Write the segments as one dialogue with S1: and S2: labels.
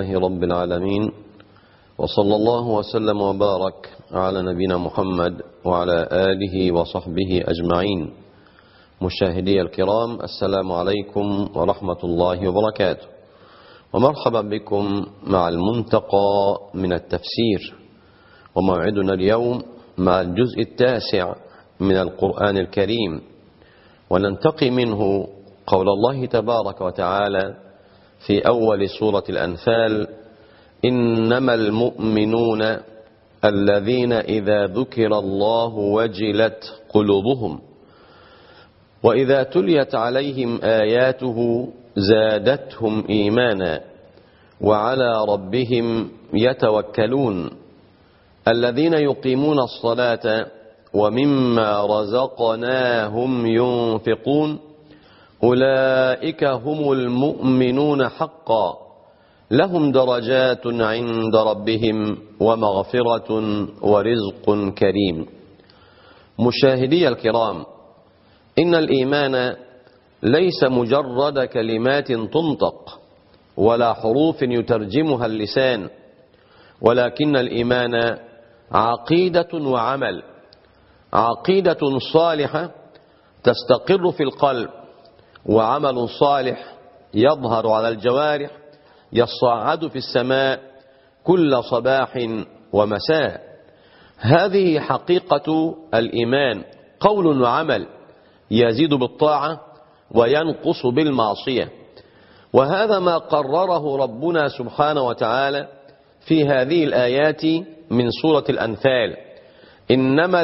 S1: لله رب العالمين، وصلى الله وسلم وبارك على نبينا محمد وعلى آله وصحبه أجمعين. مشاهدي الكرام، السلام عليكم ورحمة الله وبركاته، ومرحبا بكم مع المنتقى من التفسير، وموعدنا اليوم مع الجزء 9 من القرآن الكريم، وننتقي منه قول الله تبارك وتعالى في أول سورة الأنفال: إنما المؤمنون الذين إذا ذكر الله وجلت قلوبهم وإذا تليت عليهم آياته زادتهم إيمانا وعلى ربهم يتوكلون الذين يقيمون الصلاة ومما رزقناهم ينفقون أولئك هم المؤمنون حقا لهم درجات عند ربهم ومغفرة ورزق كريم. مشاهدي الكرام، إن الإيمان ليس مجرد كلمات تنطق ولا حروف يترجمها اللسان، ولكن الإيمان عقيدة وعمل، عقيدة صالحة تستقر في القلب، وعمل صالح يظهر على الجوارح يصعد في السماء كل صباح ومساء. هذه حقيقة الإيمان، قول وعمل يزيد بالطاعة وينقص بالمعصية، وهذا ما قرره ربنا سبحانه وتعالى في هذه الآيات من سورة الأنفال: إنما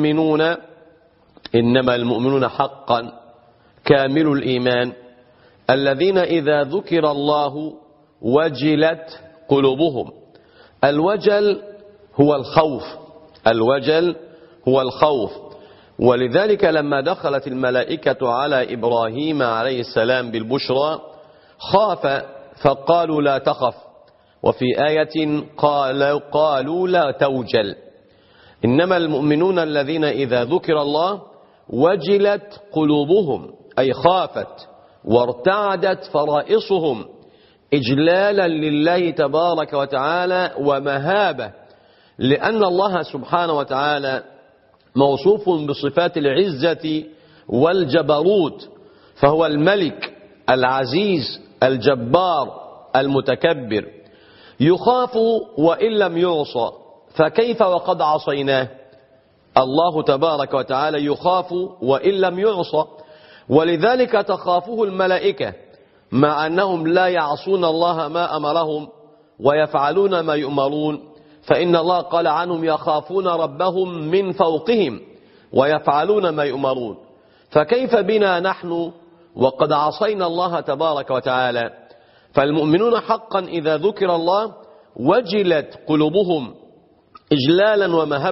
S1: المؤمنون حقا كامل الإيمان الذين إذا ذكر الله وجلت قلوبهم. الوجل هو الخوف، الوجل هو الخوف. ولذلك لما دخلت الملائكة على إبراهيم عليه السلام بالبشرى خاف فقالوا لا تخف، وفي آية قالوا لا توجل. إنما المؤمنون الذين إذا ذكر الله وجلت قلوبهم، أي خافت وارتعدت فرائصهم إجلالا لله تبارك وتعالى ومهابة، لأن الله سبحانه وتعالى موصوف بصفات العزة والجبروت، فهو الملك العزيز الجبار المتكبر، يخاف وإن لم يعصى، فكيف وقد عصيناه؟ الله تبارك وتعالى يخاف وإن لم يعصى، ولذلك تخافه الملائكة مع أنهم لا يعصون الله ما أمرهم ويفعلون ما يؤمرون، فإن الله قال عنهم يخافون ربهم من فوقهم ويفعلون ما يؤمرون. فكيف بنا نحن وقد عصينا الله تبارك وتعالى؟ فالمؤمنون حقا إذا ذكر الله وجلت قلوبهم إجلالا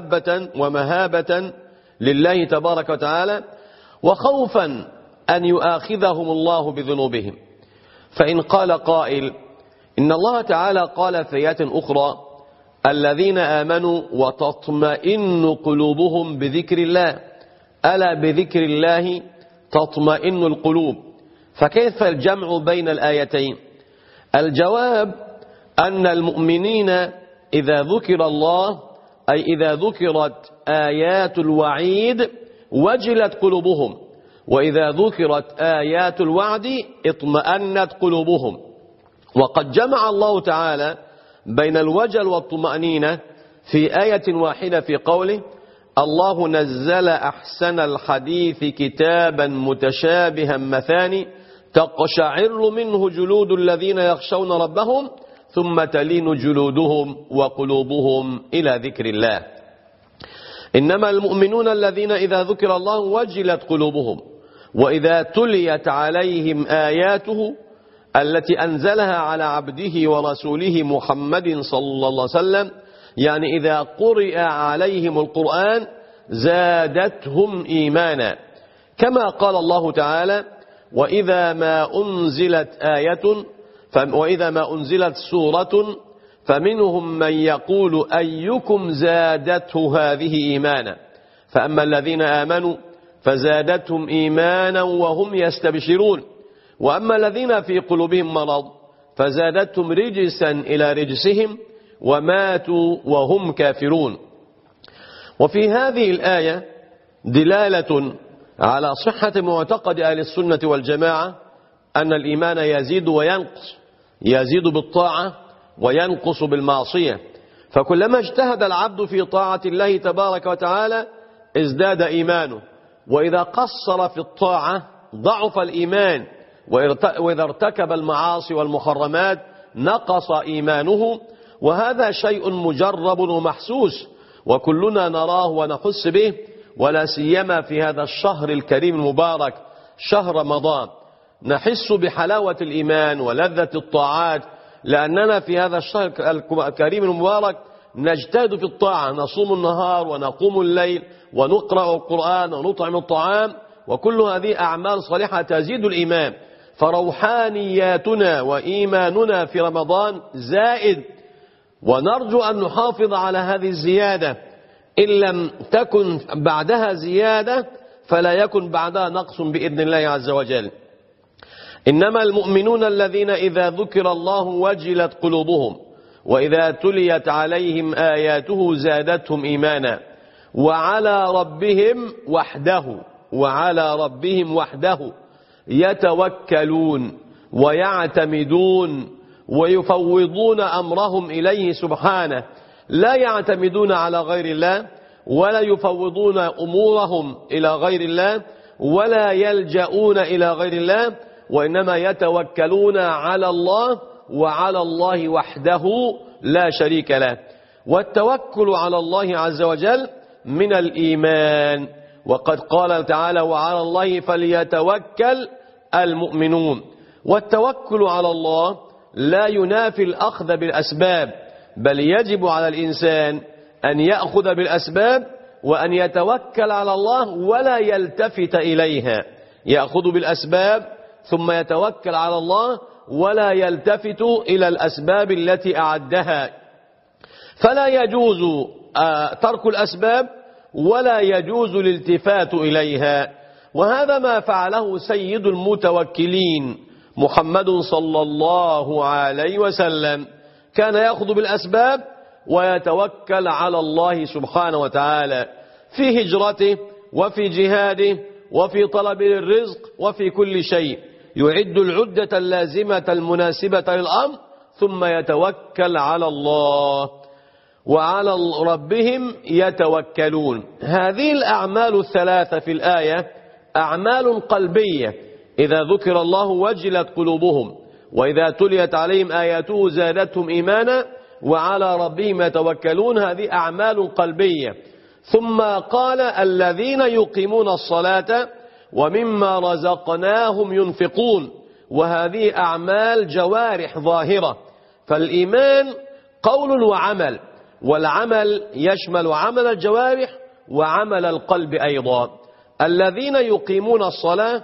S1: ومهابة لله تبارك وتعالى، وخوفا أن يؤاخذهم الله بذنوبهم. فإن قال قائل إن الله تعالى قال في آيات أخرى: الذين آمنوا وتطمئن قلوبهم بذكر الله، ألا بذكر الله تطمئن القلوب، فكيف الجمع بين الآيتين؟ الجواب أن المؤمنين إذا ذكر الله، أي إذا ذكرت آيات الوعيد وجلت قلوبهم، وإذا ذكرت آيات الوعد اطمأنت قلوبهم. وقد جمع الله تعالى بين الوجل والطمأنينة في آية واحدة في قوله: الله نزل أحسن الحديث كتابا متشابها مثاني تقشعر منه جلود الذين يخشون ربهم ثم تلين جلودهم وقلوبهم إلى ذكر الله. إنما المؤمنون الذين إذا ذكر الله وجلت قلوبهم وإذا تليت عليهم آياته التي أنزلها على عبده ورسوله محمد صلى الله عليه وسلم، يعني إذا قرئ عليهم القرآن زادتهم إيمانا، كما قال الله تعالى: وإذا ما أنزلت سورة فمنهم من يقول أيكم زادته هذه إيمانا، فأما الذين آمنوا فزادتهم إيمانا وهم يستبشرون، وأما الذين في قلوبهم مرض فزادتهم رجسا إلى رجسهم وماتوا وهم كافرون. وفي هذه الآية دلالة على صحة معتقد أهل السنة والجماعة أن الإيمان يزيد وينقص، يزيد بالطاعة وينقص بالمعصية، فكلما اجتهد العبد في طاعة الله تبارك وتعالى ازداد إيمانه، وإذا قصر في الطاعة ضعف الإيمان، وإذا ارتكب المعاصي والمحرمات نقص إيمانه. وهذا شيء مجرب ومحسوس وكلنا نراه ونحس به، ولا سيما في هذا الشهر الكريم المبارك شهر رمضان، نحس بحلاوة الإيمان ولذة الطاعات، لأننا في هذا الشهر الكريم المبارك نجتهد في الطاعة، نصوم النهار ونقوم الليل ونقرأ القرآن ونطعم الطعام، وكل هذه أعمال صالحة تزيد الإيمان. فروحانياتنا وإيماننا في رمضان زائد، ونرجو أن نحافظ على هذه الزيادة، إن لم تكن بعدها زيادة فلا يكن بعدها نقص بإذن الله عز وجل. إنما المؤمنون الذين إذا ذكر الله وجلت قلوبهم وإذا تليت عليهم آياته زادتهم إيمانا وعلى ربهم وحده يتوكلون ويعتمدون ويفوضون أمرهم إليه سبحانه، لا يعتمدون على غير الله ولا يفوضون أمورهم إلى غير الله ولا يلجؤون إلى غير الله، وإنما يتوكلون على الله وعلى الله وحده لا شريك له. والتوكل على الله عز وجل من الإيمان، وقد قال تعالى وعلى الله فليتوكل المؤمنون. والتوكل على الله لا ينافي الأخذ بالأسباب، بل يجب على الإنسان أن يأخذ بالأسباب وأن يتوكل على الله ولا يلتفت إليها، يأخذ بالأسباب ثم يتوكل على الله ولا يلتفت إلى الأسباب التي أعدها. فلا يجوز ترك الأسباب ولا يجوز الالتفات إليها، وهذا ما فعله سيد المتوكلين محمد صلى الله عليه وسلم، كان يأخذ بالأسباب ويتوكل على الله سبحانه وتعالى في هجرته وفي جهاده وفي طلب الرزق وفي كل شيء، يعد العدة اللازمة المناسبة للأمر ثم يتوكل على الله وعلى ربهم يتوكلون. هذه الأعمال الثلاثة في الآية أعمال قلبية، إذا ذكر الله وجلت قلوبهم وإذا تليت عليهم آياته زادتهم إيمانا وعلى ربهم يتوكلون، هذه أعمال قلبية. ثم قال الذين يقيمون الصلاة ومما رزقناهم ينفقون، وهذه أعمال جوارح ظاهرة. فالإيمان قول وعمل، والعمل يشمل عمل الجوارح وعمل القلب أيضا. الذين يقيمون الصلاة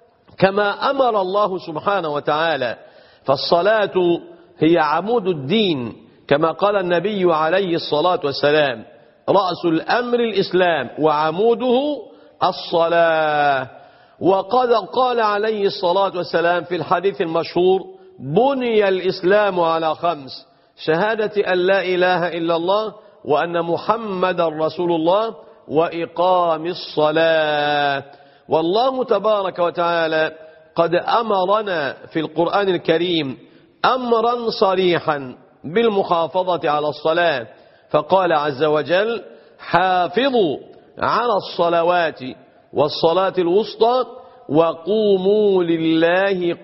S1: كما أمر الله سبحانه وتعالى، فالصلاة هي عمود الدين كما قال النبي عليه الصلاة والسلام رأس الأمر الإسلام وعموده الصلاة. وقد قال عليه الصلاة والسلام في الحديث المشهور بني الإسلام على 5: شهادة أن لا إله إلا الله وأن محمد رسول الله وإقام الصلاة. والله تبارك وتعالى قد أمرنا في القرآن الكريم أمرا صريحا بالمحافظة على الصلاة، فقال عز وجل حافظوا على الصلوات والصلاة الوسطى وقوموا لله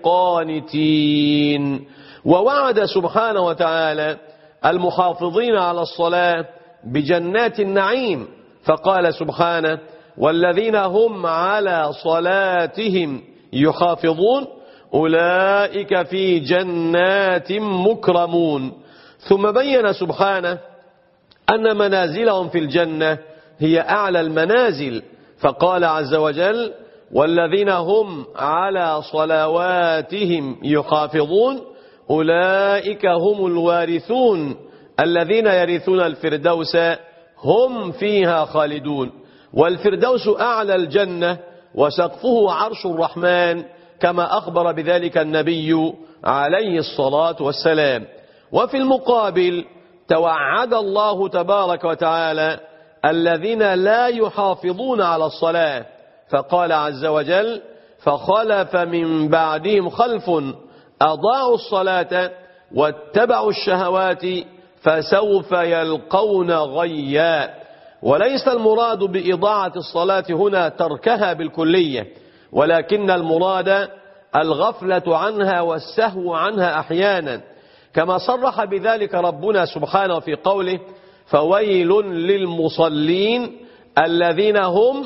S1: قانتين. ووعد سبحانه وتعالى المحافظين على الصلاة بجنات النعيم، فقال سبحانه والذين هم على صلاتهم يحافظون أولئك في جنات مكرمون. ثم بين سبحانه أن منازلهم في الجنة هي أعلى المنازل، فقال عز وجل والذين هم على صلواتهم يحافظون أولئك هم الوارثون الذين يرثون الفردوس هم فيها خالدون. والفردوس أعلى الجنة وسقفه عرش الرحمن، كما أخبر بذلك النبي عليه الصلاة والسلام. وفي المقابل توعد الله تبارك وتعالى الذين لا يحافظون على الصلاة، فقال عز وجل: فخلف من بعدهم خلف أضاعوا الصلاة واتبعوا الشهوات فسوف يلقون غيا. وليس المراد بإضاعة الصلاة هنا تركها بالكلية، ولكن المراد الغفلة عنها والسهو عنها أحيانا، كما صرح بذلك ربنا سبحانه في قوله: فويل للمصلين الذين هم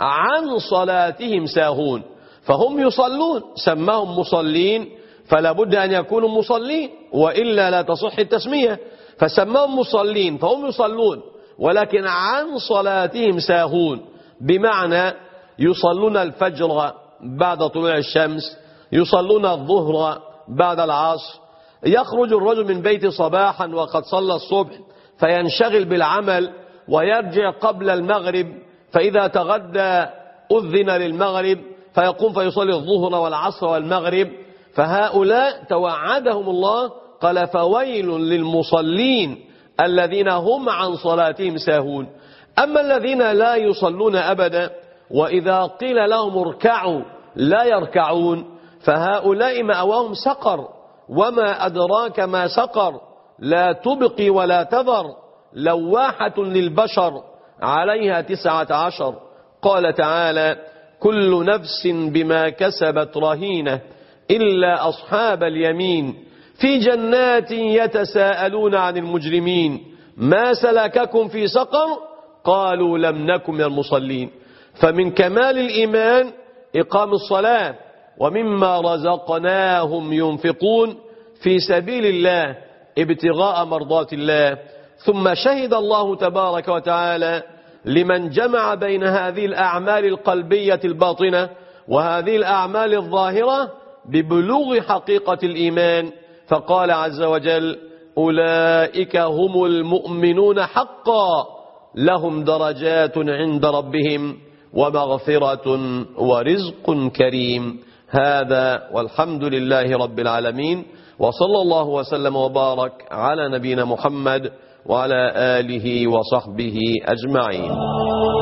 S1: عن صلاتهم ساهون. فهم يصلون، سماهم مصلين، فلا بد أن يكونوا مصلين وإلا لا تصح التسمية، فسماهم مصلين فهم يصلون، ولكن عن صلاتهم ساهون، بمعنى يصلون الفجر بعد طلوع الشمس، يصلون الظهر بعد العصر، يخرج الرجل من بيته صباحا وقد صلى الصبح فينشغل بالعمل ويرجع قبل المغرب، فإذا تغدى أذن للمغرب فيقوم فيصلي الظهر والعصر والمغرب. فهؤلاء توعدهم الله، قال: فويل للمصلين الذين هم عن صلاتهم ساهون. أما الذين لا يصلون أبدا وإذا قيل لهم اركعوا لا يركعون، فهؤلاء مأواهم سقر، وما أدراك ما سقر، لا تبقي ولا تذر، لواحة للبشر عليها 19. قال تعالى: كل نفس بما كسبت رهينة إلا أصحاب اليمين في جنات يتساءلون عن المجرمين ما سلككم في سقر قالوا لم نكن من المصلين. فمن كمال الإيمان إقام الصلاة، ومما رزقناهم ينفقون في سبيل الله ابتغاء مرضات الله. ثم شهد الله تبارك وتعالى لمن جمع بين هذه الأعمال القلبية الباطنة وهذه الأعمال الظاهرة ببلوغ حقيقة الإيمان، فقال عز وجل: أولئك هم المؤمنون حقا لهم درجات عند ربهم ومغفرة ورزق كريم. هذا والحمد لله رب العالمين، وصلى الله وسلم وبارك على نبينا محمد وعلى آله وصحبه أجمعين.